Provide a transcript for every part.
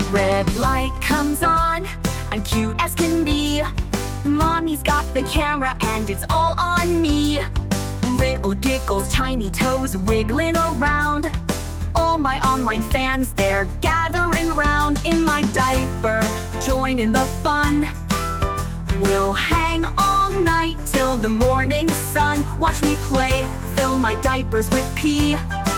Red light comes on, I'm cute as can be. Mommy's got the camera and it's all on me. Little giggles, tiny toes wiggling around. All my online fans, they're gathering round. In my diaper, join in the fun. We'll hang all night till the morning sun. Watch me play, fill my diapers with pee.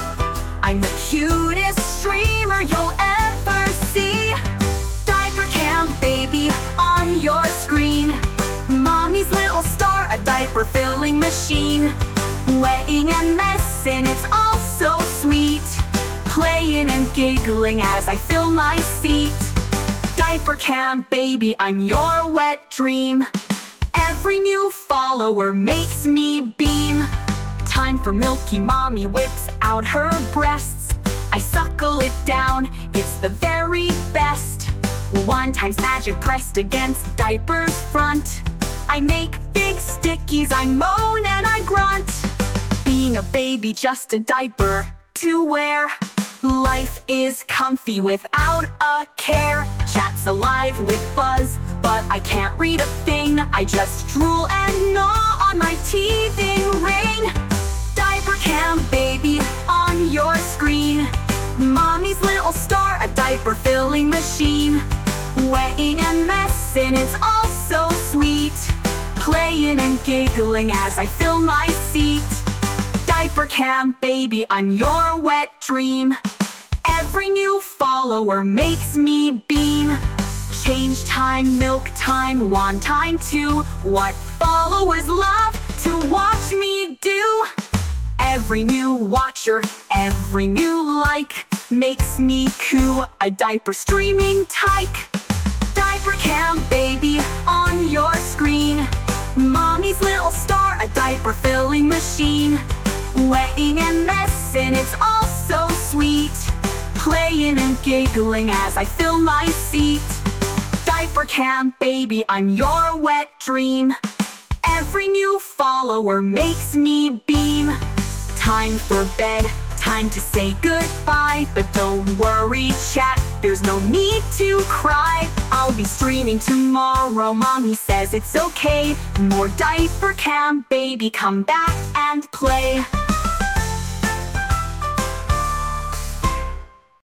I'm the cutest streamer you'll ever see. Diaper cam baby on your screen. Mommy's little star, a diaper filling machine. Wetting and messing, it's all so sweet. Playing and giggling as I fill my seat. Diaper cam baby, I'm your wet dream. Every new follower makes me beam. Time for milky, mommy whips out her breasts. I suckle it down, it's the very best. One time's magic pressed against diaper's front. I make big stickies, I moan and I grunt. Being a baby, just a diaper to wear. Life is comfy without a care. Chat's alive with buzz, but I can't read a thing. I just drool and gnaw on my teething ring. Diaper cam baby on your screen. Mommy's little star, a diaper filling machine. Wetting and messing, it's all so sweet. Playing and giggling as I fill my seat. Diaper cam baby, I'm your wet dream. Every new follower makes me beam. Change time, milk time, wand time too. What followers love to watch me do. Every new watcher, every new like makes me coo, a diaper streaming tyke. Diaper cam baby on your screen. Mommy's little star, a diaper filling machine. Wetting and messing, it's all so sweet. Playing and giggling as I fill my seat. Diaper cam baby, I'm your wet dream. Every new follower makes me beam. Time for bed, time to say goodbye. But don't worry, chat, there's no need to cry. I'll be streaming tomorrow, mommy says it's okay. More diaper cam baby, come back and play.